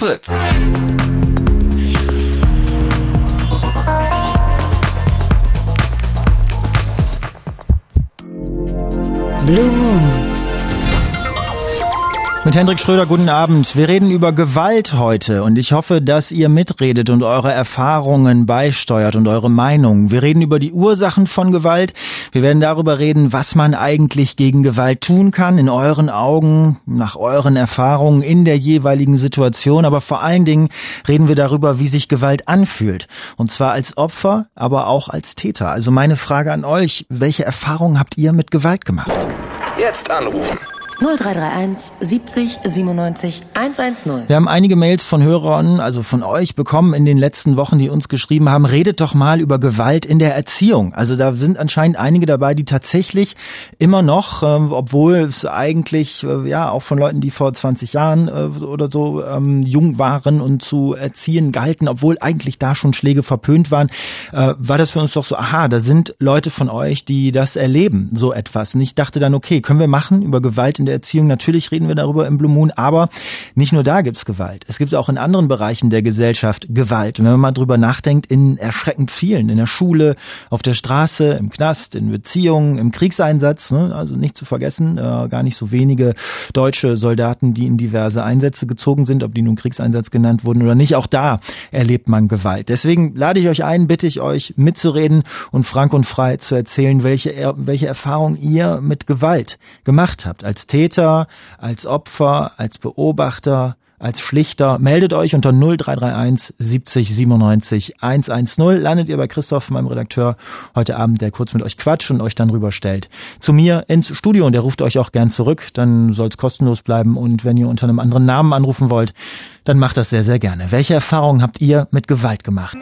Fritz. Blue Moon. Mit Hendrik Schröder, guten Abend. Wir reden über Gewalt heute und ich hoffe, dass ihr mitredet und eure Erfahrungen beisteuert und eure Meinung. Wir reden über die Ursachen von Gewalt. Wir werden darüber reden, was man eigentlich gegen Gewalt tun kann, in euren Augen, nach euren Erfahrungen in der jeweiligen Situation. Aber vor allen Dingen reden wir darüber, wie sich Gewalt anfühlt. Und zwar als Opfer, aber auch als Täter. Also meine Frage an euch, welche Erfahrungen habt ihr mit Gewalt gemacht? Jetzt anrufen. 0331 70 97 110. Wir haben einige Mails von Hörern, also von euch, bekommen in den letzten Wochen, die uns geschrieben haben, redet doch mal über Gewalt in der Erziehung. Also da sind anscheinend einige dabei, die tatsächlich immer noch, obwohl es eigentlich auch von Leuten, die vor 20 Jahren oder so jung waren und zu erziehen galten, obwohl eigentlich da schon Schläge verpönt waren, war das für uns doch so, aha, da sind Leute von euch, die das erleben, so etwas. Und ich dachte dann, okay, können wir machen über Gewalt in der Erziehung. Natürlich reden wir darüber im Blue Moon, aber nicht nur da gibt's Gewalt. Es gibt auch in anderen Bereichen der Gesellschaft Gewalt. Und wenn man mal drüber nachdenkt, in erschreckend vielen, in der Schule, auf der Straße, im Knast, in Beziehungen, im Kriegseinsatz, ne? Also nicht zu vergessen, gar nicht so wenige deutsche Soldaten, die in diverse Einsätze gezogen sind, ob die nun Kriegseinsatz genannt wurden oder nicht, auch da erlebt man Gewalt. Deswegen lade ich euch ein, bitte ich euch mitzureden und frank und frei zu erzählen, welche Erfahrung ihr mit Gewalt gemacht habt, als Täter, als Opfer, als Beobachter, als Schlichter. Meldet euch unter 0331 70 97 110. Landet ihr bei Christoph, meinem Redakteur, heute Abend, der kurz mit euch quatscht und euch dann rüberstellt zu mir ins Studio. Und der ruft euch auch gern zurück, dann soll es kostenlos bleiben. Und wenn ihr unter einem anderen Namen anrufen wollt, dann macht das sehr, sehr gerne. Welche Erfahrungen habt ihr mit Gewalt gemacht?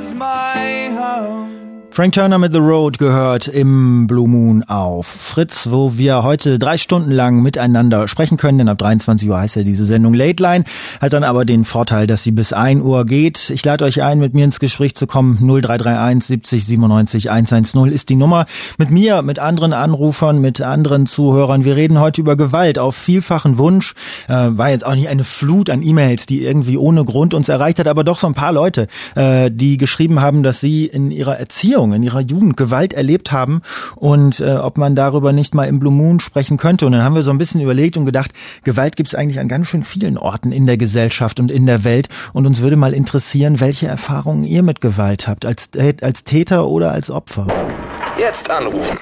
Frank Turner mit The Road gehört im Blue Moon auf Fritz, wo wir heute 3 Stunden lang miteinander sprechen können, denn ab 23 Uhr heißt ja diese Sendung Late Line, hat dann aber den Vorteil, dass sie bis 1 Uhr geht. Ich lade euch ein, mit mir ins Gespräch zu kommen. 0331 70 97 110 ist die Nummer. Mit mir, mit anderen Anrufern, mit anderen Zuhörern. Wir reden heute über Gewalt auf vielfachen Wunsch. War jetzt auch nicht eine Flut an E-Mails, die irgendwie ohne Grund uns erreicht hat, aber doch so ein paar Leute, die geschrieben haben, dass sie in ihrer Erziehung, in ihrer Jugend Gewalt erlebt haben und ob man darüber nicht mal im Blue Moon sprechen könnte. Und dann haben wir so ein bisschen überlegt und gedacht, Gewalt gibt es eigentlich an ganz schön vielen Orten in der Gesellschaft und in der Welt. Und uns würde mal interessieren, welche Erfahrungen ihr mit Gewalt habt, als Täter oder als Opfer. Jetzt anrufen.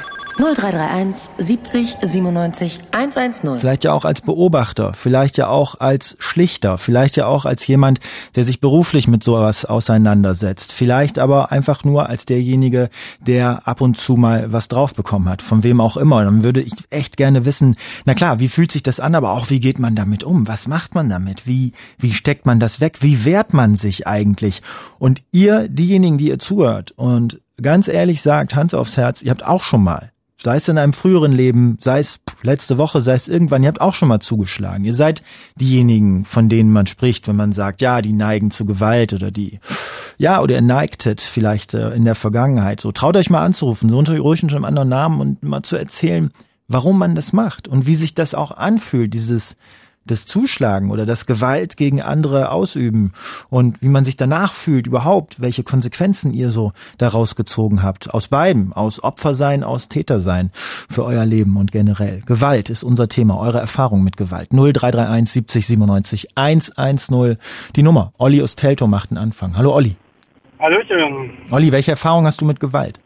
0331 70 97 110. Vielleicht ja auch als Beobachter, vielleicht ja auch als Schlichter, vielleicht ja auch als jemand, der sich beruflich mit sowas auseinandersetzt. Vielleicht aber einfach nur als derjenige, der ab und zu mal was drauf bekommen hat, von wem auch immer. Dann würde ich echt gerne wissen, na klar, wie fühlt sich das an, aber auch wie geht man damit um? Was macht man damit? Wie steckt man das weg? Wie wehrt man sich eigentlich? Und ihr, diejenigen, die ihr zuhört und ganz ehrlich sagt, Hand aufs Herz, ihr habt auch schon mal, sei es in einem früheren Leben, sei es letzte Woche, sei es irgendwann, ihr habt auch schon mal zugeschlagen. Ihr seid diejenigen, von denen man spricht, wenn man sagt, ja, die neigen zu Gewalt oder oder ihr neigtet vielleicht in der Vergangenheit. So, traut euch mal anzurufen, so unter ruhig unter einem anderen Namen und mal zu erzählen, warum man das macht und wie sich das auch anfühlt, das Zuschlagen oder das Gewalt gegen andere ausüben und wie man sich danach fühlt überhaupt, welche Konsequenzen ihr so daraus gezogen habt. Aus beidem, aus Opfersein, aus Tätersein für euer Leben und generell. Gewalt ist unser Thema, eure Erfahrung mit Gewalt. 0331 70 97 110, die Nummer. Olli aus Teltow macht einen Anfang. Hallo Olli. Hallöchen. Olli, welche Erfahrung hast du mit Gewalt?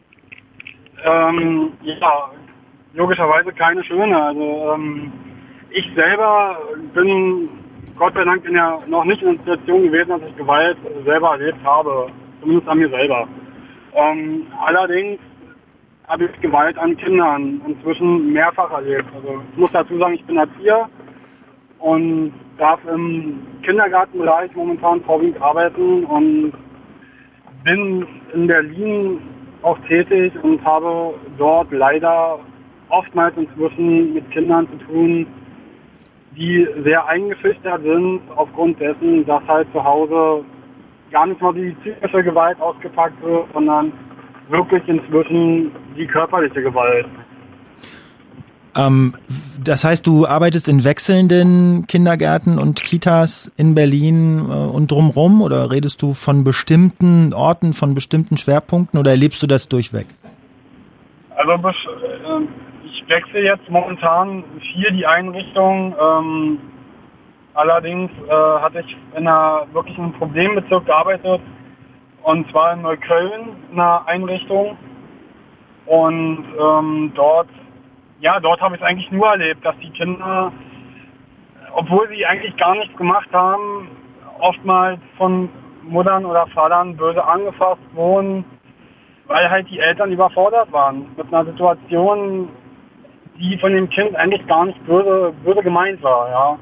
Logischerweise keine schöne. Also, ich selber bin Gott sei Dank noch nicht in der Situation gewesen, dass ich Gewalt selber erlebt habe. Zumindest an mir selber. Allerdings habe ich Gewalt an Kindern inzwischen mehrfach erlebt. Also ich muss dazu sagen, ich bin Erzieher und darf im Kindergartenbereich momentan vorwiegend arbeiten und bin in Berlin auch tätig und habe dort leider oftmals inzwischen mit Kindern zu tun, die sehr eingeschüchtert sind aufgrund dessen, dass halt zu Hause gar nicht mal die psychische Gewalt ausgepackt wird, sondern wirklich inzwischen die körperliche Gewalt. Das heißt, du arbeitest in wechselnden Kindergärten und Kitas in Berlin und drumherum, oder redest du von bestimmten Orten, von bestimmten Schwerpunkten, oder erlebst du das durchweg? Also ich wechsle jetzt momentan hier die Einrichtung. Allerdings hatte ich in einer wirklichen Problembezirk gearbeitet, und zwar in Neukölln, in einer Einrichtung. Und dort habe ich es eigentlich nur erlebt, dass die Kinder, obwohl sie eigentlich gar nichts gemacht haben, oftmals von Muttern oder Vatern böse angefasst wurden, weil halt die Eltern überfordert waren mit einer Situation, die von dem Kind eigentlich gar nicht böse gemeint war, ja.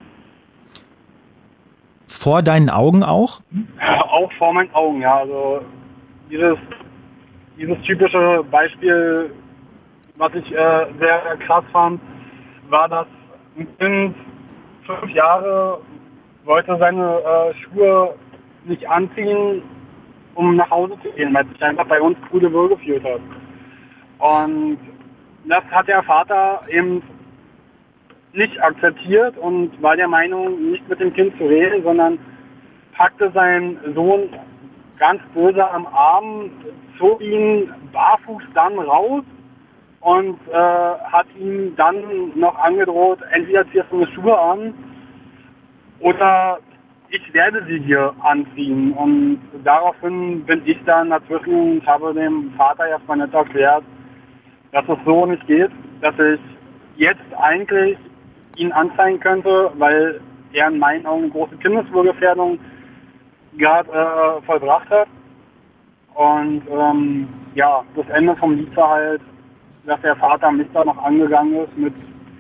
Vor deinen Augen auch? Auch vor meinen Augen, ja. Also dieses typische Beispiel, was ich sehr krass fand, war, dass ein Kind 5 Jahre wollte seine Schuhe nicht anziehen, um nach Hause zu gehen, weil es sich einfach bei uns coole Wohl gefühlt hat. Und das hat der Vater eben nicht akzeptiert und war der Meinung, nicht mit dem Kind zu reden, sondern packte seinen Sohn ganz böse am Arm, zog ihn barfuß dann raus und hat ihm dann noch angedroht, entweder ziehst du eine Schuhe an oder ich werde sie dir anziehen. Und daraufhin bin ich dann dazwischen und habe dem Vater erstmal nicht erklärt, dass es so nicht geht, dass ich jetzt eigentlich ihn anzeigen könnte, weil er in meinen Augen eine große Kindeswohlgefährdung gerade vollbracht hat. Und das Ende vom Lied war halt, dass der Vater mich da noch angegangen ist mit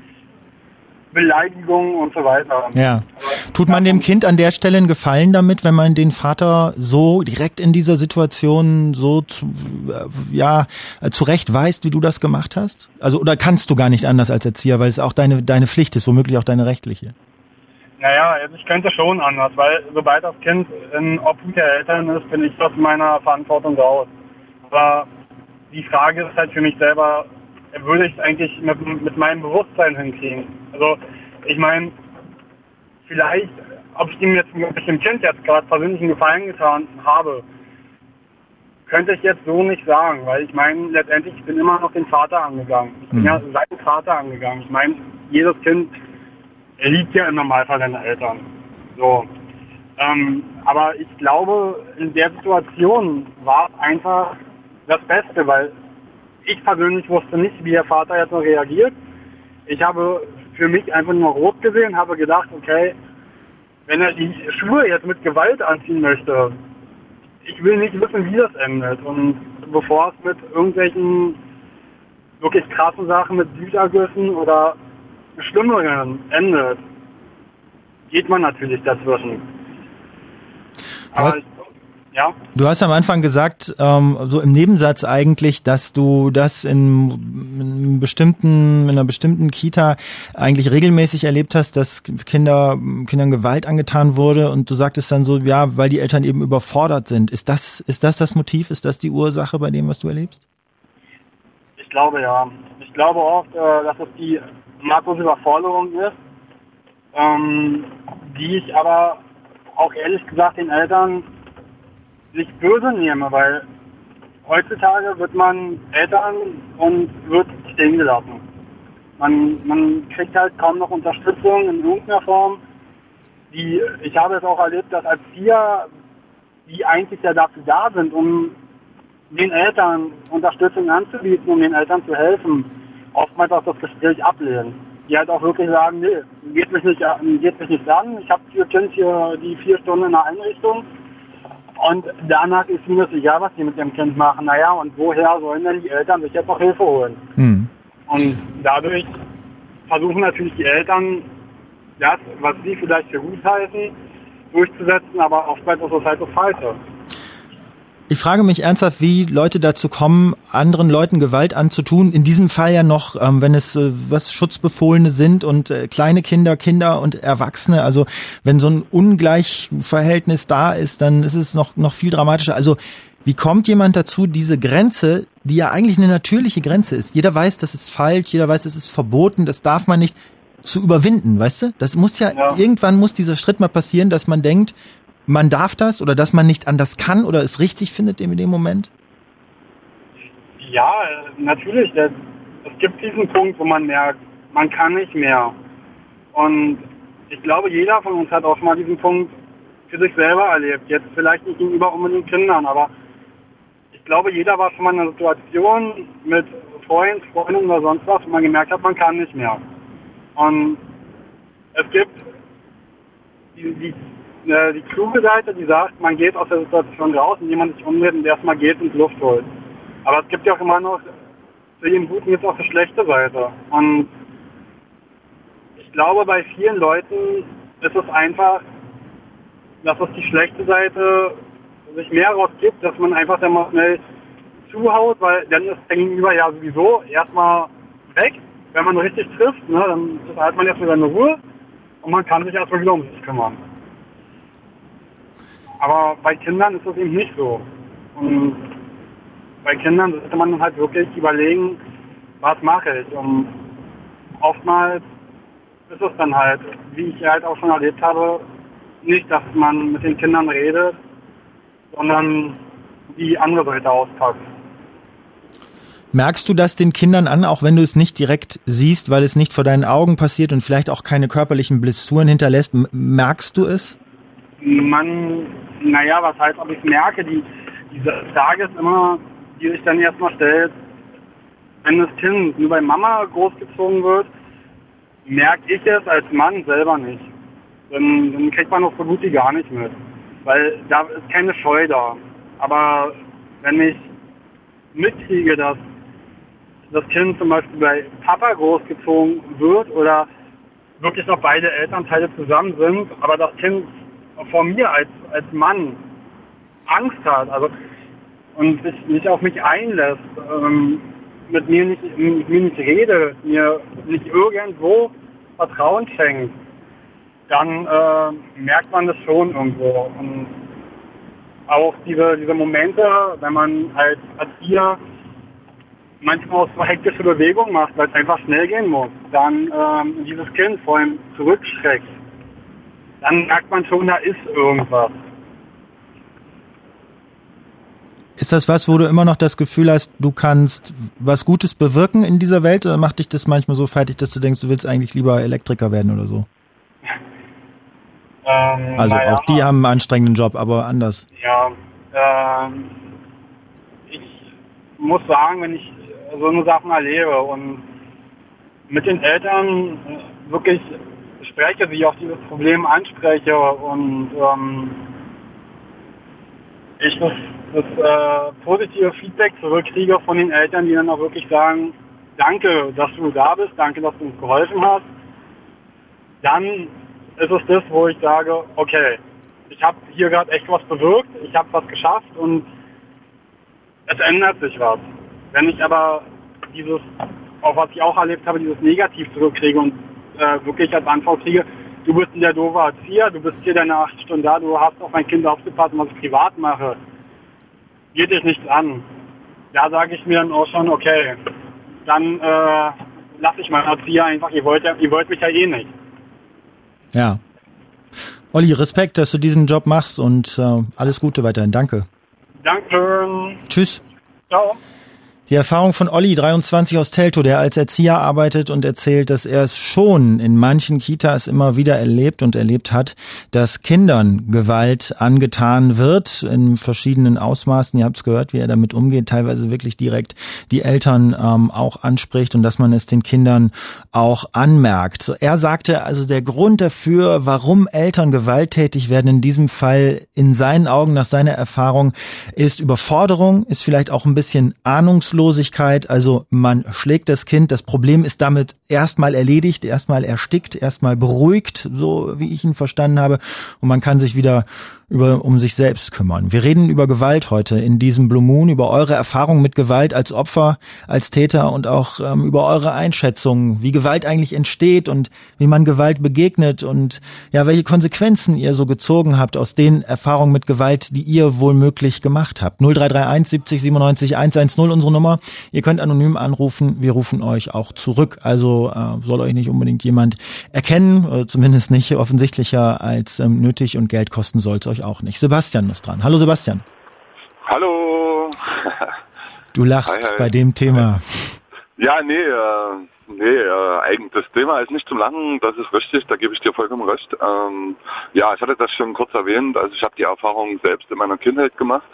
Beleidigungen und so weiter. Ja. Tut man dem Kind an der Stelle einen Gefallen damit, wenn man den Vater so direkt in dieser Situation so zurechtweist, wie du das gemacht hast? Also, oder kannst du gar nicht anders als Erzieher, weil es auch deine Pflicht ist, womöglich auch deine rechtliche? Naja, also ich könnte schon anders, weil sobald das Kind in Obhut der Eltern ist, bin ich aus meiner Verantwortung raus. Aber die Frage ist halt für mich selber, würde ich es eigentlich mit meinem Bewusstsein hinkriegen? Also ich meine, vielleicht, ob ich dem Kind jetzt gerade persönlich einen Gefallen getan habe, könnte ich jetzt so nicht sagen, weil ich meine, letztendlich, ich bin immer noch den Vater angegangen. Ich bin ja seinen Vater angegangen. Ich meine, jedes Kind liebt ja im Normalfall seine Eltern. So. Aber ich glaube, in der Situation war es einfach das Beste, weil ich persönlich wusste nicht, wie der Vater jetzt noch reagiert. Ich habe für mich einfach nur rot gesehen, habe gedacht, okay, wenn er die Schuhe jetzt mit Gewalt anziehen möchte, ich will nicht wissen, wie das endet. Und bevor es mit irgendwelchen wirklich krassen Sachen mit Blutergüssen oder Schlimmeren endet, geht man natürlich dazwischen. Aber Du hast am Anfang gesagt, so im Nebensatz eigentlich, dass du das in einer bestimmten Kita eigentlich regelmäßig erlebt hast, dass Kindern Gewalt angetan wurde, und du sagtest dann so, ja, weil die Eltern eben überfordert sind. Ist das das Motiv? Ist das die Ursache bei dem, was du erlebst? Ich glaube ja. Ich glaube oft, dass es die maßlose Überforderung ist, die ich aber auch ehrlich gesagt den Eltern nicht böse nehme, weil heutzutage wird man Eltern und wird stehen gelassen. Man kriegt halt kaum noch Unterstützung in irgendeiner Form. Ich habe es auch erlebt, dass Erzieher, die eigentlich ja dafür da sind, um den Eltern Unterstützung anzubieten, um den Eltern zu helfen, oftmals auch das Gespräch ablehnen. Die halt auch wirklich sagen, nee, geht mich nicht an, ich habe für Kind hier die 4 Stunden in der Einrichtung. Und danach ist mir das egal, was die mit dem Kind machen. Naja, und woher sollen denn die Eltern sich jetzt noch Hilfe holen? Und dadurch versuchen natürlich die Eltern, das, was sie vielleicht für gut halten, durchzusetzen, aber oftmals ist das halt das Falsche. Ich frage mich ernsthaft, wie Leute dazu kommen, anderen Leuten Gewalt anzutun. In diesem Fall ja noch, wenn es Schutzbefohlene sind und kleine Kinder und Erwachsene. Also wenn so ein Ungleichverhältnis da ist, dann ist es noch viel dramatischer. Also Wie kommt jemand dazu, diese Grenze, die ja eigentlich eine natürliche Grenze ist, jeder weiß, das ist falsch, jeder weiß, das ist verboten, das darf man nicht, zu überwinden, weißt du? Das muss ja, irgendwann muss dieser Schritt mal passieren, dass man denkt, man darf das oder dass man nicht anders kann oder es richtig findet in dem Moment? Ja, natürlich. Es gibt diesen Punkt, wo man merkt, man kann nicht mehr. Und ich glaube, jeder von uns hat auch mal diesen Punkt für sich selber erlebt. Jetzt vielleicht nicht gegenüber unbedingt Kindern, aber ich glaube, jeder war schon mal in einer Situation mit Freundin oder sonst was, wo man gemerkt hat, man kann nicht mehr. Und es gibt die kluge Seite, die sagt, man geht aus der Situation raus, indem man sich umdreht und erstmal geht und Luft holt. Aber es gibt ja auch immer noch, für den Guten jetzt auch die schlechte Seite. Und ich glaube, bei vielen Leuten ist es einfach, dass es die schlechte Seite sich mehr rausgibt, dass man einfach dann mal schnell zuhaut, weil dann ist der Gegenüber ja sowieso erstmal weg. Wenn man richtig trifft, ne, dann hat man erstmal seine Ruhe und man kann sich erstmal wieder um sich kümmern. Aber bei Kindern ist das eben nicht so. Und bei Kindern sollte man dann halt wirklich überlegen, was mache ich. Und oftmals ist es dann halt, wie ich halt auch schon erlebt habe, nicht, dass man mit den Kindern redet, sondern die andere Seite auspackt. Merkst du das den Kindern an, auch wenn du es nicht direkt siehst, weil es nicht vor deinen Augen passiert und vielleicht auch keine körperlichen Blessuren hinterlässt? Merkst du es? Was heißt, ob ich es merke? Diese Frage ist immer, die sich dann erstmal stellt, wenn das Kind nur bei Mama großgezogen wird, merke ich es als Mann selber nicht. Dann kriegt man noch so gut wie gar nicht mit. Weil da ist keine Scheu da. Aber wenn ich mitkriege, dass das Kind zum Beispiel bei Papa großgezogen wird oder wirklich noch beide Elternteile zusammen sind, aber das Kind vor mir als Mann Angst hat, also und sich nicht auf mich einlässt, mit mir nicht redet, mir nicht irgendwo Vertrauen schenkt, dann merkt man das schon irgendwo. Und auch diese Momente, wenn man als Erzieher manchmal auch so hektische Bewegungen macht, weil es einfach schnell gehen muss, dann dieses Kind vor ihm zurückschreckt, dann merkt man schon, da ist irgendwas. Ist das was, wo du immer noch das Gefühl hast, du kannst was Gutes bewirken in dieser Welt, oder macht dich das manchmal so fertig, dass du denkst, du willst eigentlich lieber Elektriker werden oder so? Auch die haben einen anstrengenden Job, aber anders. Ja, ich muss sagen, wenn ich so eine Sachen erlebe und mit den Eltern wirklich spreche, wie ich auf dieses Problem anspreche und ich das positive Feedback zurückkriege von den Eltern, die dann auch wirklich sagen, danke, dass du da bist, danke, dass du uns geholfen hast, dann ist es das, wo ich sage, okay, ich habe hier gerade echt was bewirkt, ich habe was geschafft und es ändert sich was. Wenn ich aber dieses, auch was ich auch erlebt habe, dieses Negativ zurückkriege und wirklich als Antwort kriege, du bist der doofe Erzieher, du bist hier deine 8 Stunden da, du hast auf mein Kind aufgepasst, was ich privat mache, geht dich nichts an. Da sage ich mir dann auch schon, okay, dann lasse ich meinen Erzieher einfach, ihr wollt mich ja eh nicht. Ja. Olli, Respekt, dass du diesen Job machst und alles Gute weiterhin. Danke. Danke. Tschüss. Ciao. Die Erfahrung von Olli, 23 aus Teltow, der als Erzieher arbeitet und erzählt, dass er es schon in manchen Kitas immer wieder erlebt und erlebt hat, dass Kindern Gewalt angetan wird in verschiedenen Ausmaßen. Ihr habt es gehört, wie er damit umgeht, teilweise wirklich direkt die Eltern auch anspricht und dass man es den Kindern auch anmerkt. So, er sagte also, der Grund dafür, warum Eltern gewalttätig werden, in diesem Fall in seinen Augen, nach seiner Erfahrung, ist Überforderung, ist vielleicht auch ein bisschen Ahnungslosigkeit. Also man schlägt das Kind, das Problem ist damit erstmal erledigt, erstmal erstickt, erstmal beruhigt, so wie ich ihn verstanden habe, und man kann sich wieder um sich selbst kümmern. Wir reden über Gewalt heute in diesem Blue Moon, über eure Erfahrungen mit Gewalt als Opfer, als Täter und auch über eure Einschätzung, wie Gewalt eigentlich entsteht und wie man Gewalt begegnet und ja, welche Konsequenzen ihr so gezogen habt aus den Erfahrungen mit Gewalt, die ihr wohl möglich gemacht habt. 0331 70 97 110 unsere Nummer. Ihr könnt anonym anrufen, wir rufen euch auch zurück. Also soll euch nicht unbedingt jemand erkennen, zumindest nicht offensichtlicher als nötig, und Geld kosten soll es euch auch nicht. Sebastian ist dran. Hallo Sebastian. Hallo. Du lachst hi. Bei dem Thema. Ja, eigentlich das Thema ist nicht zum Lachen, das ist richtig, da gebe ich dir vollkommen recht. Ja, ich hatte das schon kurz erwähnt, also ich habe die Erfahrung selbst in meiner Kindheit gemacht,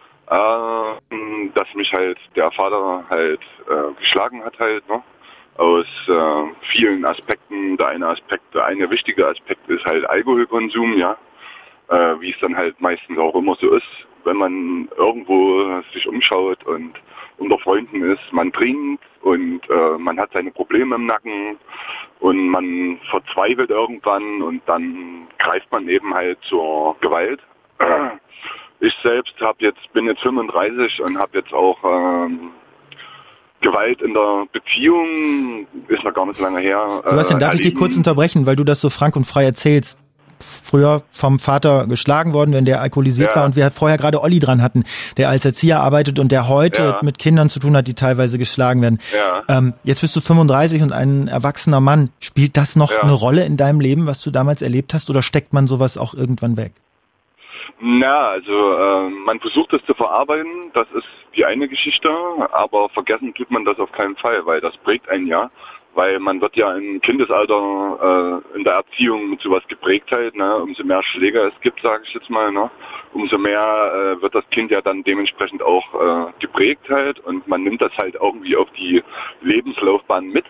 dass mich halt der Vater halt geschlagen hat halt, ne? Aus vielen Aspekten. Der eine wichtige Aspekt ist halt Alkoholkonsum, ja. Wie es dann halt meistens auch immer so ist, wenn man irgendwo sich umschaut und unter Freunden ist, man trinkt und man hat seine Probleme im Nacken und man verzweifelt irgendwann und dann greift man eben halt zur Gewalt. Ich selbst bin jetzt 35 und habe jetzt auch Gewalt in der Beziehung, ist noch gar nicht so lange her. Sebastian, darf ich dich kurz unterbrechen, weil du das so frank und frei erzählst? Früher vom Vater geschlagen worden, wenn der alkoholisiert war, und wir vorher gerade Olli dran hatten, der als Erzieher arbeitet und der heute mit Kindern zu tun hat, die teilweise geschlagen werden. Ja. Jetzt bist du 35 und ein erwachsener Mann. Spielt das noch eine Rolle in deinem Leben, was du damals erlebt hast, oder steckt man sowas auch irgendwann weg? Na, also man versucht es zu verarbeiten, das ist die eine Geschichte, aber vergessen tut man das auf keinen Fall, weil das prägt einen ja. Weil man wird ja im Kindesalter in der Erziehung mit sowas geprägt halt, ne? Umso mehr Schläge es gibt, sage ich jetzt mal, ne? Umso mehr wird das Kind ja dann dementsprechend auch geprägt halt, und man nimmt das halt irgendwie auf die Lebenslaufbahn mit.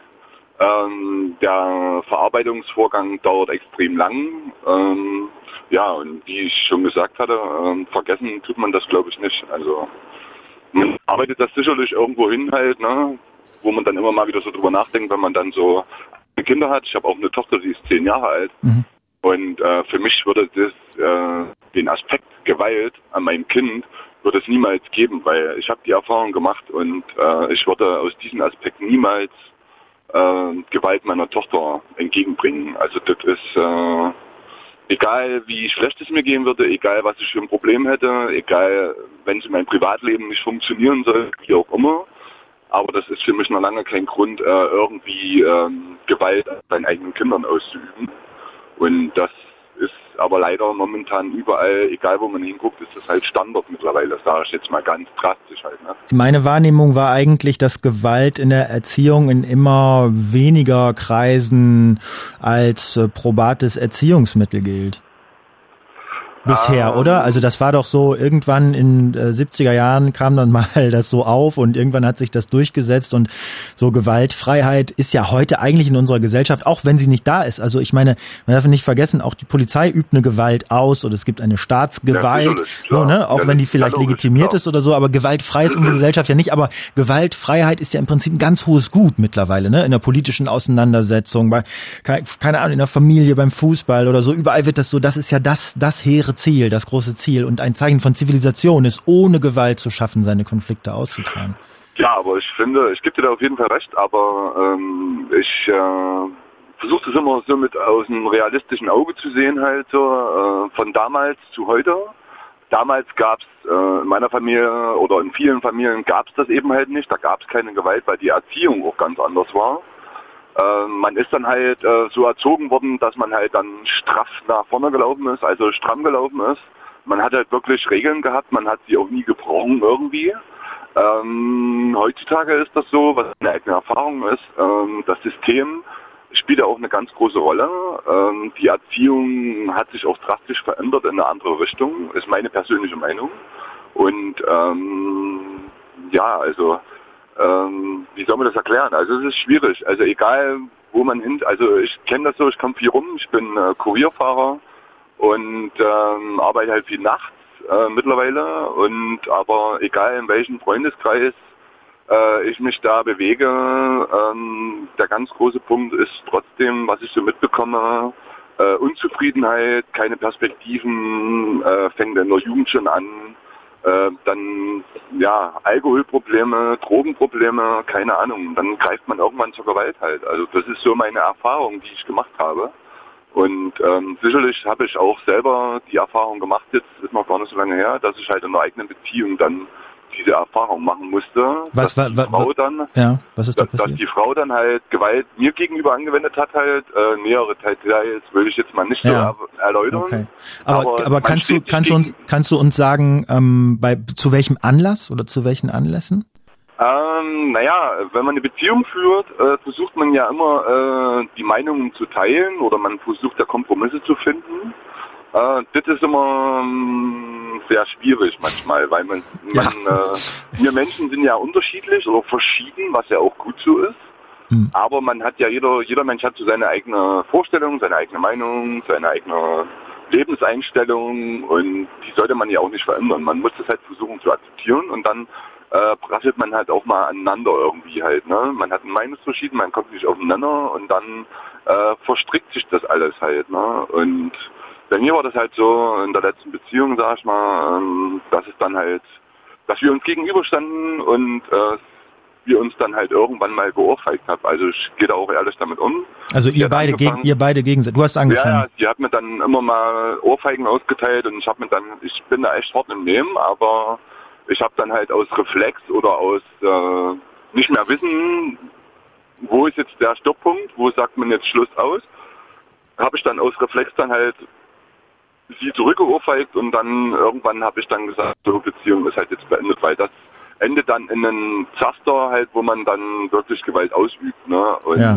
Der Verarbeitungsvorgang dauert extrem lang. Ja, und wie ich schon gesagt hatte, vergessen tut man das, glaube ich, nicht. Also man arbeitet das sicherlich irgendwo hin halt, ne? Wo man dann immer mal wieder so drüber nachdenkt, wenn man dann so Kinder hat. Ich habe auch eine Tochter, die ist 10 Jahre alt. Mhm. Und für mich würde das den Aspekt Gewalt an meinem Kind würde es niemals geben, weil ich habe die Erfahrung gemacht und ich würde aus diesem Aspekt niemals Gewalt meiner Tochter entgegenbringen. Also das ist egal, wie schlecht es mir gehen würde, egal, was ich für ein Problem hätte, egal, wenn es in meinem Privatleben nicht funktionieren soll, wie auch immer. Aber das ist für mich noch lange kein Grund, irgendwie Gewalt an seinen eigenen Kindern auszuüben. Und das ist aber leider momentan überall, egal wo man hinguckt, ist das halt Standard mittlerweile. Das sage ich jetzt mal ganz drastisch halt. Ne? Meine Wahrnehmung war eigentlich, dass Gewalt in der Erziehung in immer weniger Kreisen als probates Erziehungsmittel gilt. Bisher, oder? Also das war doch so, irgendwann in 70er Jahren kam dann mal das so auf und irgendwann hat sich das durchgesetzt, und so Gewaltfreiheit ist ja heute eigentlich in unserer Gesellschaft, auch wenn sie nicht da ist. Also ich meine, man darf nicht vergessen, auch die Polizei übt eine Gewalt aus, oder es gibt eine Staatsgewalt, so, ne? Auch wenn die vielleicht legitimiert ist oder so, aber gewaltfrei ist unsere Gesellschaft ja nicht. Aber Gewaltfreiheit ist ja im Prinzip ein ganz hohes Gut mittlerweile, ne? In der politischen Auseinandersetzung, bei, keine Ahnung, in der Familie, beim Fußball oder so, überall wird das so, das ist ja das hehre Ziel, das große Ziel, und ein Zeichen von Zivilisation ist, ohne Gewalt zu schaffen, seine Konflikte auszutragen. Ja, aber ich finde, ich gebe dir da auf jeden Fall recht, aber ich versuche das immer so mit aus einem realistischen Auge zu sehen halt so, von damals zu heute. Damals gab es in meiner Familie oder in vielen Familien gab es das eben halt nicht, da gab es keine Gewalt, weil die Erziehung auch ganz anders war. Man ist dann halt so erzogen worden, dass man halt dann straff nach vorne gelaufen ist, also stramm gelaufen ist. Man hat halt wirklich Regeln gehabt, man hat sie auch nie gebrochen irgendwie. Heutzutage ist das so, was eine eigene Erfahrung ist. Das System spielt ja auch eine ganz große Rolle. Die Erziehung hat sich auch drastisch verändert in eine andere Richtung, ist meine persönliche Meinung. Und ja, also wie soll man das erklären? Also es ist schwierig. Also egal, wo man hin, also ich kenne das so, ich komme viel rum, ich bin Kurierfahrer und arbeite halt viel nachts mittlerweile, und aber egal in welchem Freundeskreis ich mich da bewege, der ganz große Punkt ist trotzdem, was ich so mitbekomme, Unzufriedenheit, keine Perspektiven, fängt in der Jugend schon an. Dann, ja, Alkoholprobleme, Drogenprobleme, keine Ahnung. Dann greift man irgendwann zur Gewalt halt. Also das ist so meine Erfahrung, die ich gemacht habe. Und sicherlich habe ich auch selber die Erfahrung gemacht, jetzt ist noch gar nicht so lange her, dass ich halt in einer eigenen Beziehung dann diese Erfahrung machen musste. Was ist da passiert? Dass die Frau dann halt Gewalt mir gegenüber angewendet hat halt, nähere Details will ich jetzt mal nicht so erläutern. Okay. Aber kannst du uns sagen, zu welchem Anlass oder zu welchen Anlässen? Naja, wenn man eine Beziehung führt, versucht man ja immer die Meinungen zu teilen oder man versucht da Kompromisse zu finden. Das ist immer sehr schwierig manchmal, weil wir Menschen sind ja unterschiedlich oder verschieden, was ja auch gut so ist. Aber man hat ja, jeder Mensch hat so seine eigene Vorstellung, seine eigene Meinung, seine eigene Lebenseinstellung und die sollte man ja auch nicht verändern. Man muss das halt versuchen zu akzeptieren und dann prasselt man halt auch mal aneinander irgendwie halt, ne? Man hat ein Meinungsverschieden, man kommt nicht aufeinander und dann verstrickt sich das alles halt, ne? Und bei mir war das halt so in der letzten Beziehung, sag ich mal, dass wir uns gegenüberstanden und wir uns dann halt irgendwann mal geohrfeigt haben. Also ich gehe da auch ehrlich damit um. Also ihr beide gegenseitig. Du hast angefangen. Ja, die hat mir dann immer mal Ohrfeigen ausgeteilt und ich bin da echt hart im Nehmen, aber ich habe dann halt aus Reflex oder aus nicht mehr wissen, wo ist jetzt der Stopppunkt, wo sagt man jetzt Schluss aus, habe ich dann aus Reflex dann halt sie zurückgeohrfeigt und dann irgendwann habe ich dann gesagt, so Beziehung ist halt jetzt beendet, weil das endet dann in einem Zaster halt, wo man dann wirklich Gewalt ausübt, ne? Und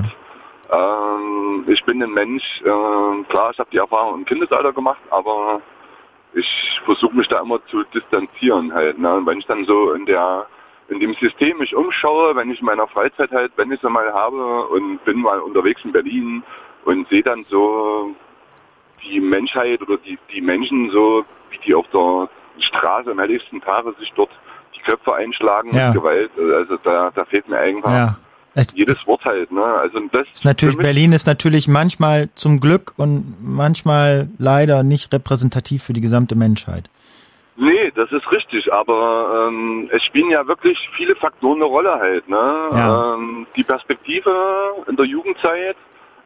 ich bin ein Mensch, klar, ich habe die Erfahrung im Kindesalter gemacht, aber ich versuche mich da immer zu distanzieren halt, ne? Und wenn ich dann so in dem System mich umschaue, wenn ich in meiner Freizeit halt, wenn ich es mal habe und bin mal unterwegs in Berlin und sehe dann so die Menschheit oder die Menschen so, wie die auf der Straße am helllichsten Tage sich dort die Köpfe einschlagen mit Gewalt, also da fehlt mir einfach jedes Wort halt, ne? Also das ist natürlich, Berlin ist natürlich manchmal zum Glück und manchmal leider nicht repräsentativ für die gesamte Menschheit. Nee, das ist richtig, aber es spielen ja wirklich viele Faktoren eine Rolle halt, ne? Ja. Die Perspektive in der Jugendzeit,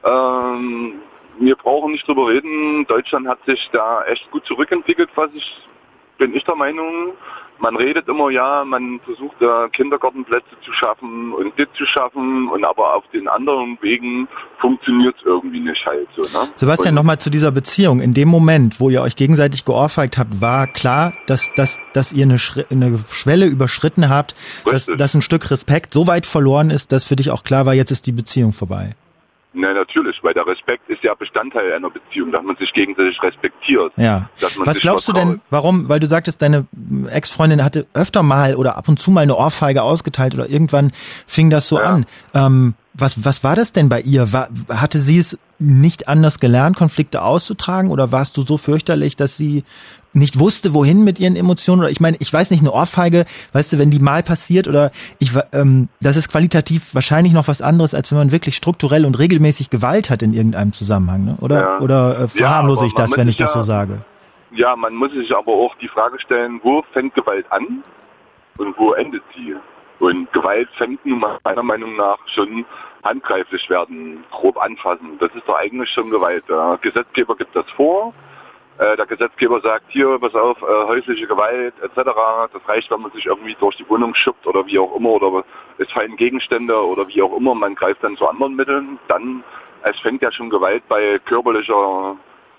wir brauchen nicht drüber reden, Deutschland hat sich da echt gut zurückentwickelt, bin ich der Meinung. Man redet immer, ja, man versucht Kindergartenplätze zu schaffen und das zu schaffen, und aber auf den anderen Wegen funktioniert es irgendwie nicht halt so, ne? Sebastian, nochmal zu dieser Beziehung. In dem Moment, wo ihr euch gegenseitig geohrfeigt habt, war klar, dass ihr eine Schwelle überschritten habt, dass ein Stück Respekt so weit verloren ist, dass für dich auch klar war, jetzt ist die Beziehung vorbei. Na, natürlich, weil der Respekt ist ja Bestandteil einer Beziehung, dass man sich gegenseitig respektiert. Ja. Was glaubst du denn, warum, weil du sagtest, deine Ex-Freundin hatte öfter mal oder ab und zu mal eine Ohrfeige ausgeteilt oder irgendwann fing das so an. Was war das denn bei ihr? Hatte sie es nicht anders gelernt, Konflikte auszutragen, oder warst du so fürchterlich, dass sie nicht wusste, wohin mit ihren Emotionen? Oder ich meine, ich weiß nicht, eine Ohrfeige, weißt du, wenn die mal passiert, oder das ist qualitativ wahrscheinlich noch was anderes, als wenn man wirklich strukturell und regelmäßig Gewalt hat in irgendeinem Zusammenhang, ne? Oder verharmlose ich das, wenn ich das so sage? Ja, man muss sich aber auch die Frage stellen, wo fängt Gewalt an und wo endet sie? Und Gewalt fängt nun mal meiner Meinung nach schon handgreiflich werden, grob anfassen. Das ist doch eigentlich schon Gewalt. Der Gesetzgeber gibt das vor. Der Gesetzgeber sagt, hier, pass auf, häusliche Gewalt etc. Das reicht, wenn man sich irgendwie durch die Wohnung schubbt oder wie auch immer, oder es fallen Gegenstände oder wie auch immer, man greift dann zu anderen Mitteln. Dann, es fängt ja schon Gewalt bei körperlicher,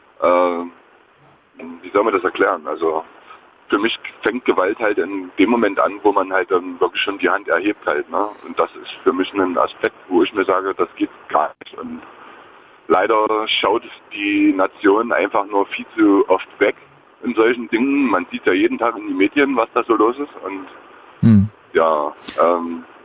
wie soll man das erklären? Also für mich fängt Gewalt halt in dem Moment an, wo man halt dann wirklich schon die Hand erhebt halt, ne? Und das ist für mich ein Aspekt, wo ich mir sage, das geht gar nicht. Und leider schaut die Nation einfach nur viel zu oft weg in solchen Dingen. Man sieht ja jeden Tag in den Medien, was da so los ist. Und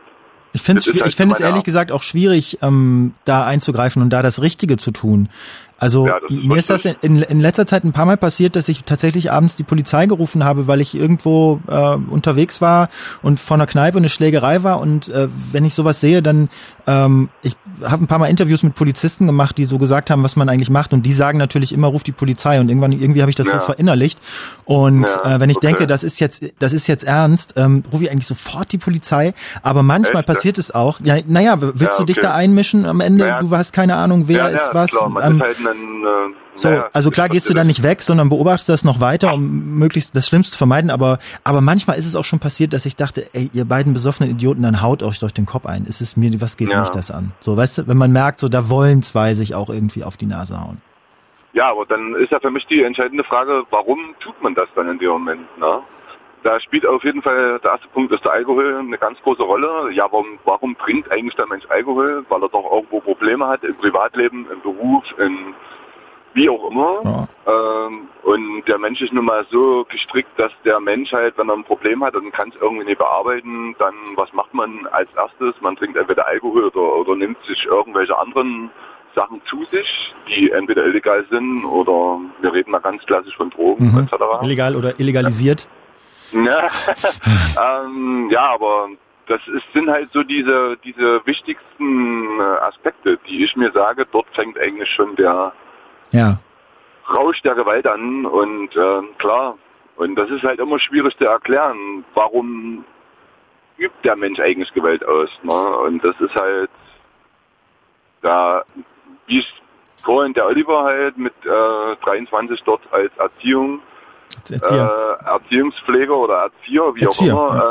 ich finde es ehrlich gesagt auch schwierig, da einzugreifen und da das Richtige zu tun. Also Ja, das ist mir ist das in letzter Zeit ein paar Mal passiert, dass ich tatsächlich abends die Polizei gerufen habe, weil ich irgendwo unterwegs war und vor einer Kneipe eine Schlägerei war. Und wenn ich sowas sehe, dann ich habe ein paar Mal Interviews mit Polizisten gemacht, die so gesagt haben, was man eigentlich macht. Und die sagen natürlich immer, ruf die Polizei. Und irgendwie habe ich das so verinnerlicht. Und wenn ich denke, das ist jetzt ernst, rufe ich eigentlich sofort die Polizei. Aber manchmal passiert es auch. Ja, naja, willst du dich da einmischen am Ende? Ja. Du hast keine Ahnung, wer ist was. Klar, man ist halt also klar gehst du dann nicht weg, sondern beobachtest das noch weiter, um möglichst das Schlimmste zu vermeiden. Aber manchmal ist es auch schon passiert, dass ich dachte, ey, ihr beiden besoffenen Idioten, dann haut euch durch den Kopf ein. Ist es mir, was geht mich das an? So, weißt du, wenn man merkt, so da wollen zwei sich auch irgendwie auf die Nase hauen. Ja, aber dann ist ja für mich die entscheidende Frage, warum tut man das dann in dem Moment, ne? Da spielt auf jeden Fall, der erste Punkt ist der Alkohol, eine ganz große Rolle. Ja, warum trinkt eigentlich der Mensch Alkohol? Weil er doch irgendwo Probleme hat im Privatleben, im Beruf, in wie auch immer. Ja. Und der Mensch ist nun mal so gestrickt, dass der Mensch halt, wenn er ein Problem hat und kann es irgendwie nicht bearbeiten, dann was macht man als erstes? Man trinkt entweder Alkohol oder nimmt sich irgendwelche anderen Sachen zu sich, die entweder illegal sind oder wir reden mal ganz klassisch von Drogen etc. Illegal oder illegalisiert? Ja, aber sind halt so diese wichtigsten Aspekte, die ich mir sage, dort fängt eigentlich schon der Rausch der Gewalt an und klar, und das ist halt immer schwierig zu erklären, warum übt der Mensch eigentlich Gewalt aus, ne? Und das ist halt, da, wie ich vorhin der Oliver halt mit 23 dort als Erziehungspfleger oder Erzieher, wie auch immer.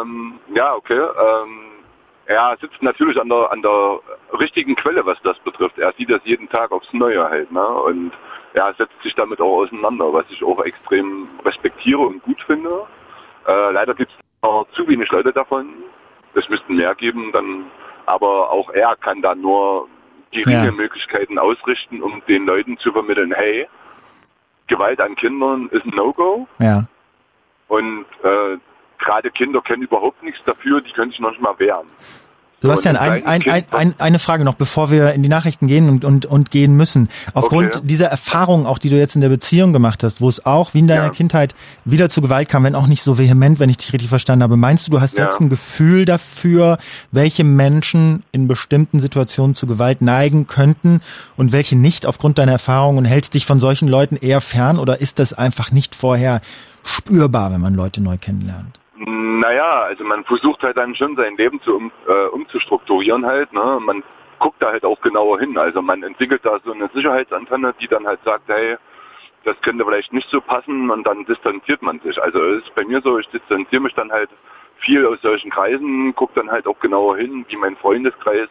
Er sitzt natürlich an der richtigen Quelle, was das betrifft. Er sieht das jeden Tag aufs Neue halt, ne? Und er setzt sich damit auch auseinander, was ich auch extrem respektiere und gut finde. Leider gibt es noch zu wenig Leute davon. Es müssten mehr geben, aber auch er kann da nur geringe Möglichkeiten ausrichten, um den Leuten zu vermitteln, hey, Gewalt an Kindern ist ein No-Go. Ja. Und gerade Kinder können überhaupt nichts dafür, die können sich noch nicht mal wehren. Sebastian, eine Frage noch, bevor wir in die Nachrichten gehen und gehen müssen. Aufgrund dieser Erfahrung, auch die du jetzt in der Beziehung gemacht hast, wo es auch wie in deiner Kindheit wieder zu Gewalt kam, wenn auch nicht so vehement, wenn ich dich richtig verstanden habe, meinst du hast jetzt ein Gefühl dafür, welche Menschen in bestimmten Situationen zu Gewalt neigen könnten und welche nicht aufgrund deiner Erfahrung, und hältst dich von solchen Leuten eher fern, oder ist das einfach nicht vorher spürbar, wenn man Leute neu kennenlernt? Naja, also man versucht halt dann schon sein Leben umzustrukturieren halt, ne? Man guckt da halt auch genauer hin, also man entwickelt da so eine Sicherheitsantenne, die dann halt sagt, hey, das könnte vielleicht nicht so passen, und dann distanziert man sich. Also es ist bei mir so, ich distanziere mich dann halt viel aus solchen Kreisen, gucke dann halt auch genauer hin, wie mein Freundeskreis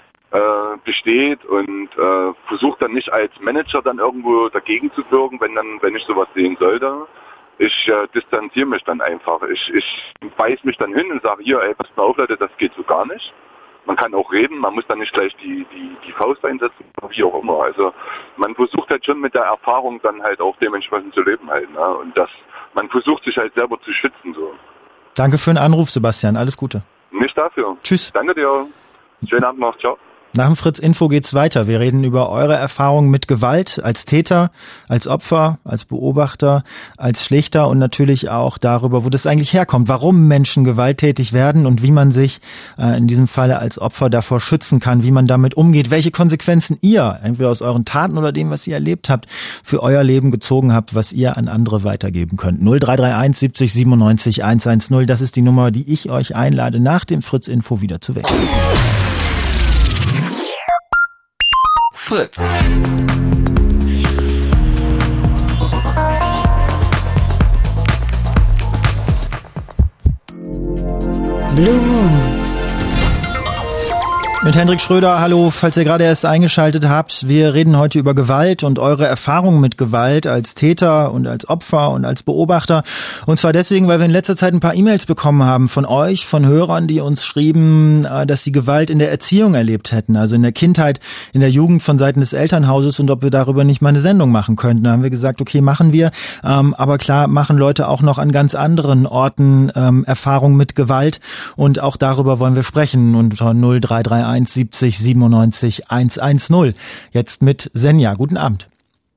besteht, und versuche dann nicht als Manager dann irgendwo dagegen zu wirken, wenn ich sowas sehen sollte. Ich distanziere mich dann einfach. Ich beiß mich dann hin und sage, hier, ey, passt mal auf, Leute, das geht so gar nicht. Man kann auch reden, man muss dann nicht gleich die Faust einsetzen, wie auch immer. Also man versucht halt schon mit der Erfahrung dann halt auch dementsprechend zu leben halt, ne? Und man versucht sich halt selber zu schützen, so. Danke für den Anruf, Sebastian. Alles Gute. Nicht dafür. Tschüss. Danke dir. Schönen Abend noch. Ciao. Nach dem Fritz-Info geht's weiter. Wir reden über eure Erfahrungen mit Gewalt als Täter, als Opfer, als Beobachter, als Schlichter und natürlich auch darüber, wo das eigentlich herkommt, warum Menschen gewalttätig werden und wie man sich in diesem Falle als Opfer davor schützen kann, wie man damit umgeht, welche Konsequenzen ihr, entweder aus euren Taten oder dem, was ihr erlebt habt, für euer Leben gezogen habt, was ihr an andere weitergeben könnt. 0331 70 97 110, das ist die Nummer, die ich euch einlade, nach dem Fritz-Info wieder zu wecken. Fritz. Blue Moon. Mit Hendrik Schröder, hallo, falls ihr gerade erst eingeschaltet habt. Wir reden heute über Gewalt und eure Erfahrungen mit Gewalt als Täter und als Opfer und als Beobachter. Und zwar deswegen, weil wir in letzter Zeit ein paar E-Mails bekommen haben von euch, von Hörern, die uns schrieben, dass sie Gewalt in der Erziehung erlebt hätten, also in der Kindheit, in der Jugend von Seiten des Elternhauses, und ob wir darüber nicht mal eine Sendung machen könnten. Da haben wir gesagt, okay, machen wir. Aber klar, machen Leute auch noch an ganz anderen Orten Erfahrungen mit Gewalt, und auch darüber wollen wir sprechen unter 0331 70 97 110. Jetzt mit Senja. Guten Abend.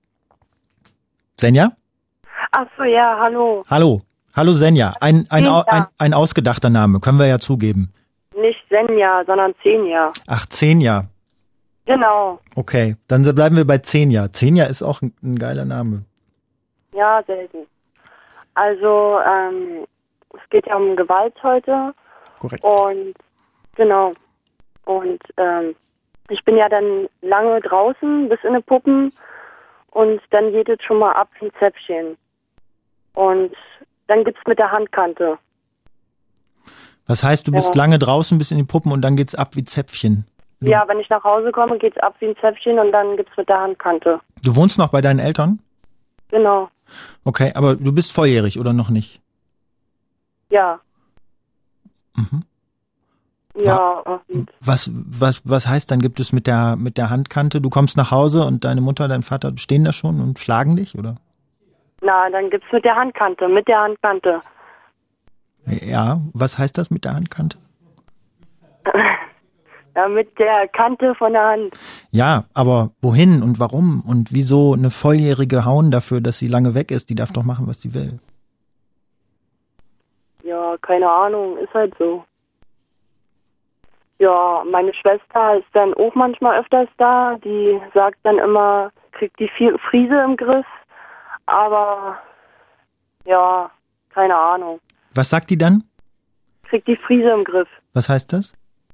Senja? Ach so, ja, hallo. Hallo. Hallo Senja. Ein ausgedachter Name, können wir ja zugeben. Nicht Senja, sondern Zenja. Ach, Zenja. Genau. Okay, dann bleiben wir bei Zenja. Zenja ist auch ein geiler Name. Ja, selten. Also, es geht ja um Gewalt heute. Korrekt. Und, genau. Und, ich bin ja dann lange draußen, bis in die Puppen. Und dann geht es schon mal ab wie ein Zäpfchen. Und dann gibt's mit der Handkante. Was heißt, du bist lange draußen, bis in die Puppen und dann geht's ab wie Zäpfchen? Ja, wenn ich nach Hause komme, geht's ab wie ein Zäpfchen und dann gibt's mit der Handkante. Du wohnst noch bei deinen Eltern? Genau. Okay, aber du bist volljährig oder noch nicht? Ja. Mhm. Ja. Und Was heißt dann, gibt es mit der Handkante, du kommst nach Hause und deine Mutter, dein Vater stehen da schon und schlagen dich, oder? na, dann gibt's mit der Handkante. Ja, was heißt das mit der Handkante? Ja, mit der Kante von der Hand. Ja, aber wohin und warum und wieso eine Volljährige hauen dafür, dass sie lange weg ist? Die darf doch machen, was sie will. Ja, keine Ahnung, ist halt so. Ja, meine Schwester ist dann auch manchmal öfters da. Die sagt dann immer, kriegt die Friese im Griff. Aber, ja, keine Ahnung. Was sagt die dann? Kriegt die Friese im Griff. Was heißt das?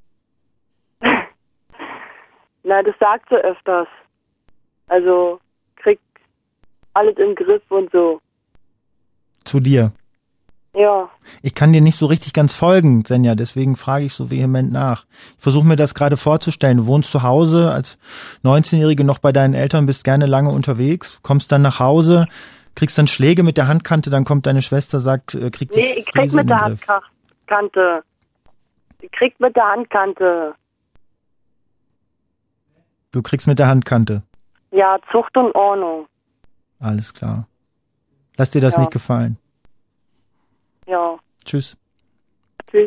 Na, das sagt sie öfters. Also, kriegt alles im Griff und so. Zu dir. Ja. Ich kann dir nicht so richtig ganz folgen, Senja, deswegen frage ich so vehement nach. Ich versuche mir das gerade vorzustellen. Du wohnst zu Hause als 19-Jährige noch bei deinen Eltern, bist gerne lange unterwegs, kommst dann nach Hause, kriegst dann Schläge mit der Handkante, dann kommt deine Schwester, sagt, kriegt die Nee, ich krieg mit der Handkante. Ich krieg mit der Handkante. Du kriegst mit der Handkante. Ja, Zucht und Ordnung. Alles klar. Lass dir das nicht gefallen. Ja. Tschüss. Tschüss.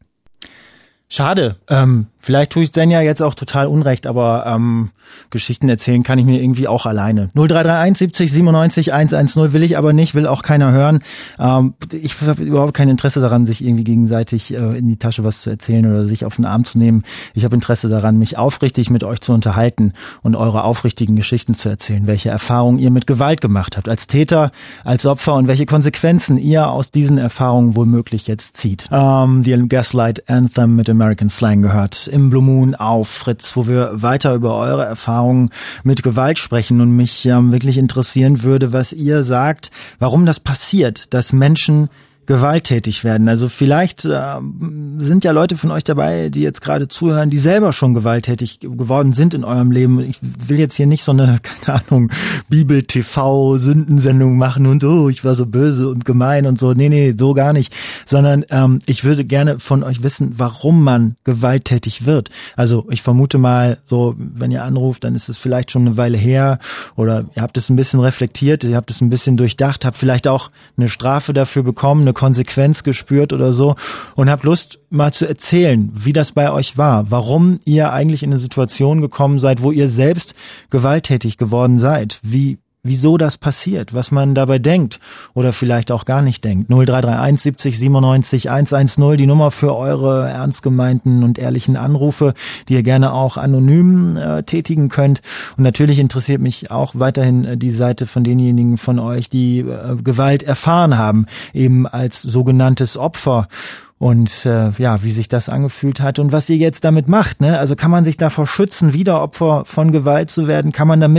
Schade. Vielleicht tue ich Senja jetzt auch total unrecht, aber Geschichten erzählen kann ich mir irgendwie auch alleine. 0331 70 97 110 will ich aber nicht, will auch keiner hören. Ich habe überhaupt kein Interesse daran, sich irgendwie gegenseitig in die Tasche was zu erzählen oder sich auf den Arm zu nehmen. Ich habe Interesse daran, mich aufrichtig mit euch zu unterhalten und eure aufrichtigen Geschichten zu erzählen, welche Erfahrungen ihr mit Gewalt gemacht habt, als Täter, als Opfer und welche Konsequenzen ihr aus diesen Erfahrungen womöglich jetzt zieht. Die Gaslight Anthem mit American Slang gehört im Blue Moon auf Fritz, wo wir weiter über eure Erfahrungen mit Gewalt sprechen und mich wirklich interessieren würde, was ihr sagt, warum das passiert, dass Menschen gewalttätig werden. Also vielleicht sind ja Leute von euch dabei, die jetzt gerade zuhören, die selber schon gewalttätig geworden sind in eurem Leben. Ich will jetzt hier nicht so eine, keine Ahnung, Bibel-TV-Sündensendung machen und ich war so böse und gemein und so. Nee, so gar nicht. Sondern ich würde gerne von euch wissen, warum man gewalttätig wird. Also ich vermute mal, so wenn ihr anruft, dann ist es vielleicht schon eine Weile her oder ihr habt es ein bisschen reflektiert, ihr habt es ein bisschen durchdacht, habt vielleicht auch eine Strafe dafür bekommen, eine Konsequenz gespürt oder so und habt Lust mal zu erzählen, wie das bei euch war, warum ihr eigentlich in eine Situation gekommen seid, wo ihr selbst gewalttätig geworden seid, wieso das passiert, was man dabei denkt oder vielleicht auch gar nicht denkt. 0331 70 97 110, die Nummer für eure ernst gemeinten und ehrlichen Anrufe, die ihr gerne auch anonym tätigen könnt. Und natürlich interessiert mich auch weiterhin die Seite von denjenigen von euch, die Gewalt erfahren haben, eben als sogenanntes Opfer. Und wie sich das angefühlt hat und was ihr jetzt damit macht, ne? Also kann man sich davor schützen, wieder Opfer von Gewalt zu werden? Kann man da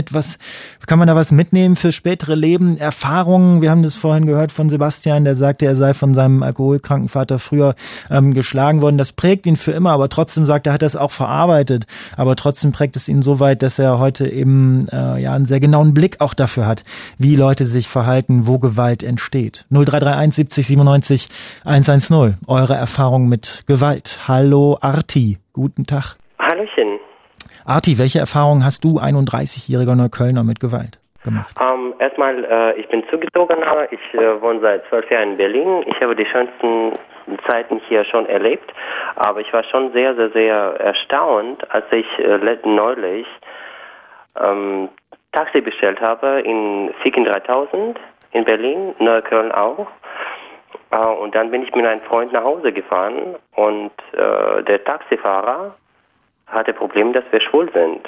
was mitnehmen für spätere Leben? Erfahrungen, wir haben das vorhin gehört von Sebastian, der sagte, er sei von seinem alkoholkranken Vater früher geschlagen worden. Das prägt ihn für immer, aber trotzdem sagt er, hat er es auch verarbeitet. Aber trotzdem prägt es ihn so weit, dass er heute eben einen sehr genauen Blick auch dafür hat, wie Leute sich verhalten, wo Gewalt entsteht. 0331 70 97 110, eure Erfahrung mit Gewalt. Hallo Arti, guten Tag. Hallöchen. Arti, welche Erfahrungen hast du, 31-jähriger Neuköllner, mit Gewalt gemacht? Erstmal, ich bin zugezogener, ich wohne seit 12 Jahren in Berlin. Ich habe die schönsten Zeiten hier schon erlebt, aber ich war schon sehr, sehr, sehr erstaunt, als ich neulich Taxi bestellt habe in Ficken 3000 in Berlin, Neukölln auch. Und dann bin ich mit einem Freund nach Hause gefahren und der Taxifahrer hatte Probleme, dass wir schwul sind.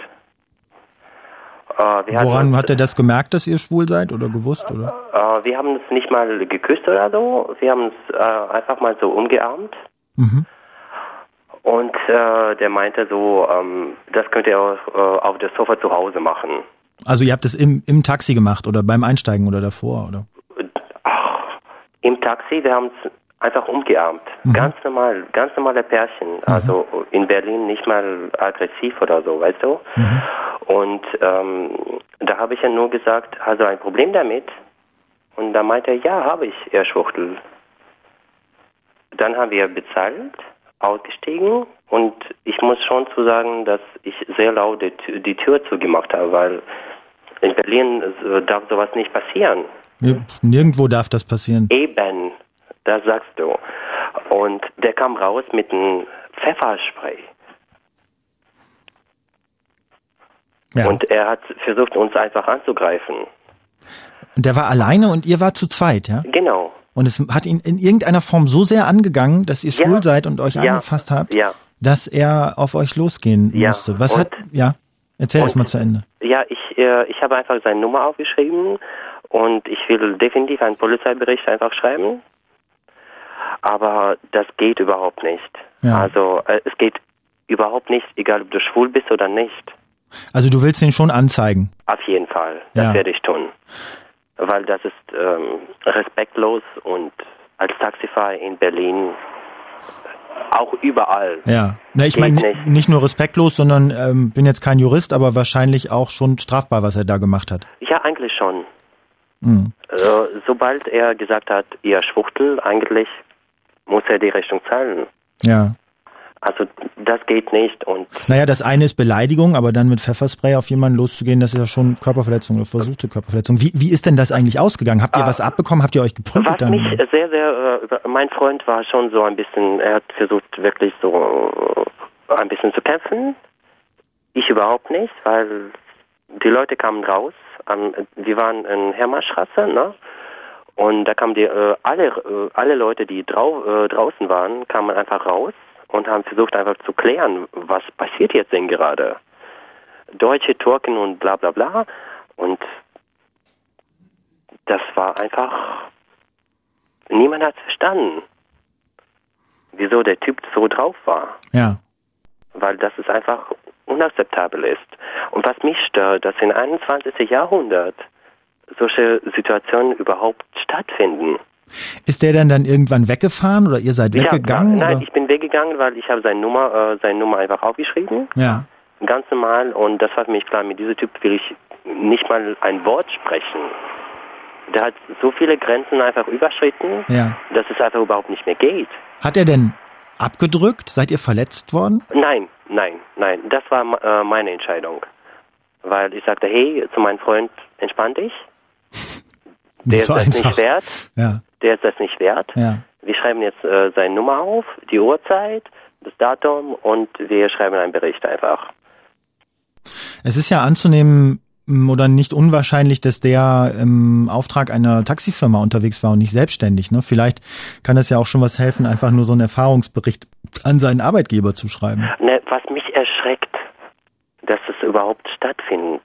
Woran hat er das gemerkt, dass ihr schwul seid oder gewusst? Oder? Wir haben uns nicht mal geküsst oder so. Wir haben uns einfach mal so umgearmt. Mhm. Und der meinte so, das könnt ihr auch auf das Sofa zu Hause machen. Also ihr habt es im Taxi gemacht oder beim Einsteigen oder davor? Oder? Im Taxi, wir haben es einfach umgearmt. Mhm. Ganz normale Pärchen. Also in Berlin nicht mal aggressiv oder so, weißt du? Mhm. Und da habe ich ja nur gesagt, hast du ein Problem damit? Und da meinte er, ja, habe ich, ihr Schwuchtel. Dann haben wir bezahlt, ausgestiegen und ich muss schon zu sagen, dass ich sehr laut die Tür zugemacht habe, weil in Berlin darf sowas nicht passieren. Nirgendwo darf das passieren. Eben, das sagst du. Und der kam raus mit einem Pfefferspray. Ja. Und er hat versucht, uns einfach anzugreifen. Und der war alleine und ihr wart zu zweit, ja? Genau. Und es hat ihn in irgendeiner Form so sehr angegangen, dass ihr schwul seid und euch angefasst habt, dass er auf euch losgehen musste. Was erzähl das mal zu Ende. Ja, ich habe einfach seine Nummer aufgeschrieben und ich will definitiv einen Polizeibericht einfach schreiben. Aber das geht überhaupt nicht. Ja. Also es geht überhaupt nicht, egal ob du schwul bist oder nicht. Also du willst ihn schon anzeigen? Auf jeden Fall, das werde ich tun. Weil das ist respektlos und als Taxifahrer in Berlin auch überall. Ja, na, ich meine nicht nur respektlos, sondern bin jetzt kein Jurist, aber wahrscheinlich auch schon strafbar, was er da gemacht hat. Ja, eigentlich schon. Mhm. Sobald er gesagt hat, ihr Schwuchtel, eigentlich muss er die Rechnung zahlen. Ja. Also das geht nicht. Und naja, das eine ist Beleidigung, aber dann mit Pfefferspray auf jemanden loszugehen, das ist ja schon Körperverletzung oder versuchte Körperverletzung. Wie ist denn das eigentlich ausgegangen? Habt ihr was abbekommen? Habt ihr euch geprügelt? Was mich mein Freund war schon so ein bisschen, er hat versucht wirklich so ein bisschen zu kämpfen. Ich überhaupt nicht, weil die Leute kamen raus. Wir waren in Hermannstraße, ne? Und da kamen alle Leute, die draußen waren, kamen einfach raus und haben versucht einfach zu klären, was passiert jetzt denn gerade. Deutsche, Türken und bla bla bla. Und das war einfach, niemand hat verstanden, wieso der Typ so drauf war. Ja. Weil das ist einfach unakzeptabel ist. Und was mich stört, dass im 21. Jahrhundert solche Situationen überhaupt stattfinden. Ist der denn dann irgendwann weggefahren oder ihr seid weggegangen? Nein, ich bin weggegangen, weil ich habe seine Nummer einfach aufgeschrieben. Ja. Ganz normal. Und das war für mich klar, mit diesem Typ will ich nicht mal ein Wort sprechen. Der hat so viele Grenzen einfach überschritten, dass es einfach überhaupt nicht mehr geht. Hat er denn abgedrückt? Seid ihr verletzt worden? Nein. Das war meine Entscheidung. Weil ich sagte, hey, zu meinem Freund, entspann dich. Der ist das nicht wert. Ja. Der ist das nicht wert. Ja. Wir schreiben jetzt seine Nummer auf, die Uhrzeit, das Datum und wir schreiben einen Bericht einfach. Es ist ja anzunehmen oder nicht unwahrscheinlich, dass der im Auftrag einer Taxifirma unterwegs war und nicht selbstständig. Ne? Vielleicht kann das ja auch schon was helfen, einfach nur so einen Erfahrungsbericht an seinen Arbeitgeber zu schreiben. Ne, was mich erschreckt, dass es überhaupt stattfindet.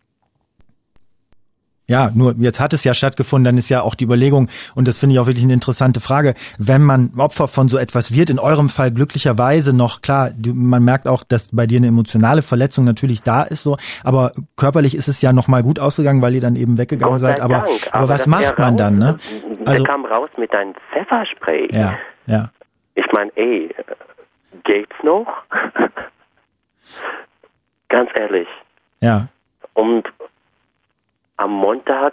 Ja, nur jetzt hat es ja stattgefunden, dann ist ja auch die Überlegung, und das finde ich auch wirklich eine interessante Frage, wenn man Opfer von so etwas wird, in eurem Fall glücklicherweise noch, klar, man merkt auch, dass bei dir eine emotionale Verletzung natürlich da ist, so, aber körperlich ist es ja noch mal gut ausgegangen, weil ihr dann eben weggegangen seid, aber was macht man dann, ne? Der kam raus mit einem Pfefferspray. Ja. Ich meine, geht's noch? Ganz ehrlich. Ja. Und am Montag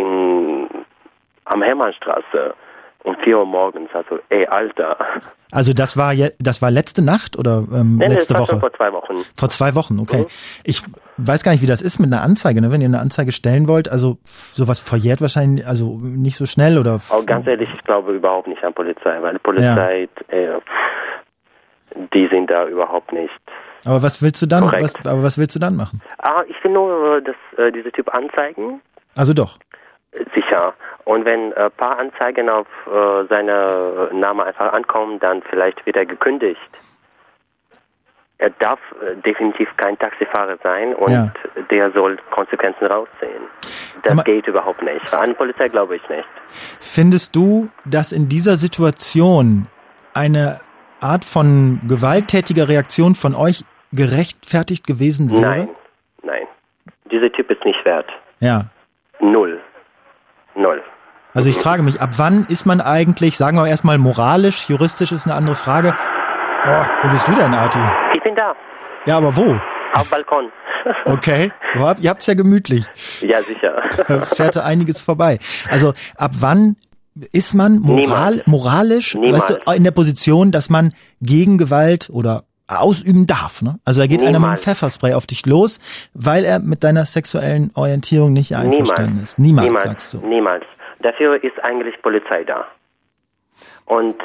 am Hermannstraße um 4 Uhr morgens, also Alter. Also das war letzte Nacht oder letzte Woche? Vor 2 Wochen. Vor 2 Wochen, okay. Ich weiß gar nicht, wie das ist mit einer Anzeige, ne? Wenn ihr eine Anzeige stellen wollt, also sowas verjährt wahrscheinlich, also nicht so schnell oder? Ganz ehrlich, ich glaube überhaupt nicht an Polizei, weil die Polizei, die sind da überhaupt nicht. Aber was willst du dann? Korrekt. Was willst du dann machen? Ich will nur, dass dieser Typ anzeigen. Also doch. Sicher. Und wenn ein paar Anzeigen auf seine Name einfach ankommen, dann vielleicht wird er gekündigt. Er darf definitiv kein Taxifahrer sein und der soll Konsequenzen rausziehen. Das geht überhaupt nicht. An die Polizei glaube ich nicht. Findest du, dass in dieser Situation eine Art von gewalttätiger Reaktion von euch gerechtfertigt gewesen wäre? Nein. Dieser Typ ist nicht wert. Ja. Null. Also ich frage mich, ab wann ist man eigentlich, sagen wir erstmal moralisch, juristisch ist eine andere Frage. Oh, wo bist du denn, Arti? Ich bin da. Ja, aber wo? Auf Balkon. Okay, ihr habt's ja gemütlich. Ja, sicher. Fährt da einiges vorbei. Also ab wann ist man moralisch, weißt du, in der Position, dass man gegen Gewalt oder ausüben darf, ne? Also da geht einer mit einem Pfefferspray auf dich los, weil er mit deiner sexuellen Orientierung nicht einverstanden ist. Niemals, sagst du. Niemals. Dafür ist eigentlich Polizei da. Und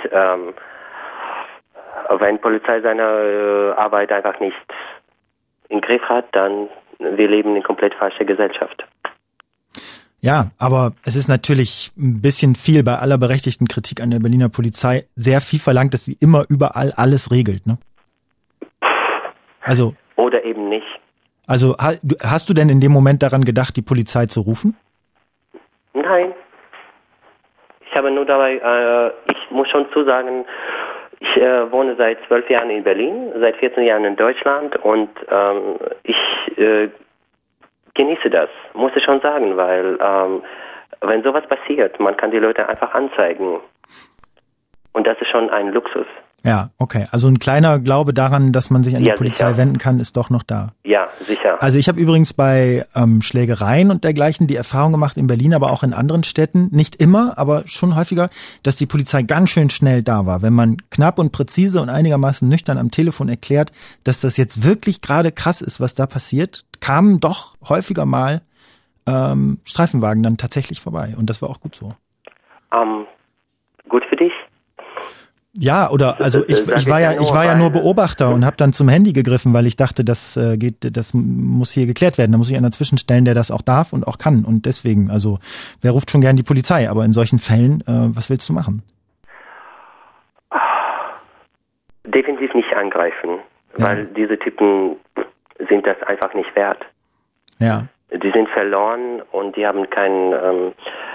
wenn Polizei seine Arbeit einfach nicht im Griff hat, dann wir leben in komplett falscher Gesellschaft. Ja, aber es ist natürlich ein bisschen viel bei aller berechtigten Kritik an der Berliner Polizei, sehr viel verlangt, dass sie immer überall alles regelt, ne? Also. Oder eben nicht. Also hast du denn in dem Moment daran gedacht, die Polizei zu rufen? Nein. Ich habe nur dabei, ich muss schon zusagen, ich wohne seit 12 Jahren in Berlin, seit 14 Jahren in Deutschland und ich genieße das, muss ich schon sagen, weil wenn sowas passiert, man kann die Leute einfach anzeigen und das ist schon ein Luxus. Ja, okay. Also ein kleiner Glaube daran, dass man sich an die Polizei wenden kann, ist doch noch da. Ja, sicher. Also ich habe übrigens bei Schlägereien und dergleichen die Erfahrung gemacht in Berlin, aber auch in anderen Städten, nicht immer, aber schon häufiger, dass die Polizei ganz schön schnell da war. Wenn man knapp und präzise und einigermaßen nüchtern am Telefon erklärt, dass das jetzt wirklich gerade krass ist, was da passiert, kamen doch häufiger mal Streifenwagen dann tatsächlich vorbei. Und das war auch gut so. Gut für dich? Ja, oder also ich war ja nur Beobachter und habe dann zum Handy gegriffen, weil ich dachte, das muss hier geklärt werden. Da muss ich einer zwischenstellen, der das auch darf und auch kann. Und deswegen, also wer ruft schon gern die Polizei? Aber in solchen Fällen, was willst du machen? Definitiv nicht angreifen, weil diese Typen sind das einfach nicht wert. Ja. Die sind verloren und die haben keinen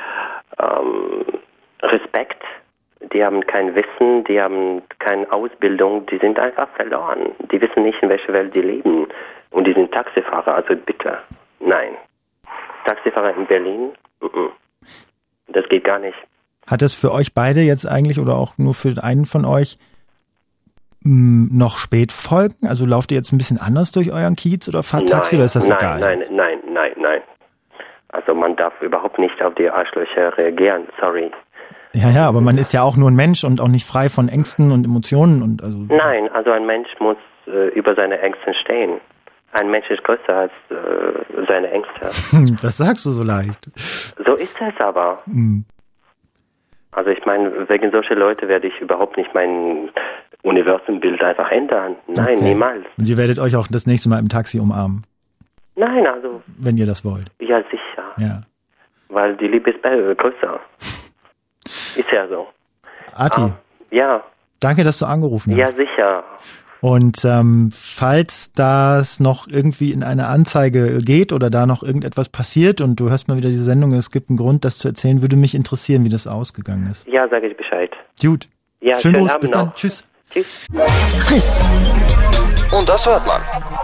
Respekt. Die haben kein Wissen, die haben keine Ausbildung, die sind einfach verloren. Die wissen nicht, in welcher Welt die leben. Und die sind Taxifahrer, also bitte, nein. Taxifahrer in Berlin, das geht gar nicht. Hat das für euch beide jetzt eigentlich oder auch nur für einen von euch noch Spätfolgen? Also lauft ihr jetzt ein bisschen anders durch euren Kiez oder fahrt Taxi oder ist das egal? Nein. Also man darf überhaupt nicht auf die Arschlöcher reagieren, sorry. Ja, aber man ist ja auch nur ein Mensch und auch nicht frei von Ängsten und Emotionen und also. Nein, also ein Mensch muss über seine Ängste stehen. Ein Mensch ist größer als seine Ängste. Das sagst du so leicht. So ist es aber. Also ich meine, wegen solcher Leute werde ich überhaupt nicht mein Universumbild einfach ändern. Nein, niemals. Und ihr werdet euch auch das nächste Mal im Taxi umarmen? Nein, also. Wenn ihr das wollt. Ja, sicher. Ja. Weil die Liebe ist größer. Ist ja so. Arti. Ja. Danke, dass du angerufen hast. Ja, sicher. Und falls das noch irgendwie in eine Anzeige geht oder da noch irgendetwas passiert und du hörst mal wieder diese Sendung, es gibt einen Grund, das zu erzählen, würde mich interessieren, wie das ausgegangen ist. Ja, sage ich Bescheid. Gut. Ja, schönen Gruß, Abend bis dann. noch. Tschüss. Tschüss. Fritz. Und das hört man.